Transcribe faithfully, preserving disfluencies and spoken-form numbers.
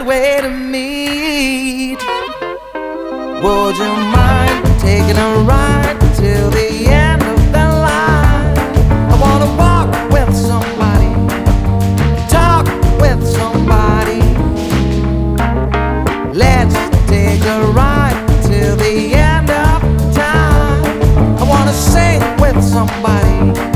way to meet. Would you mind taking a ride till the end of the line? I wanna walk with somebody, talk with somebody. Let's take a ride till the end of time. I wanna sing with somebody,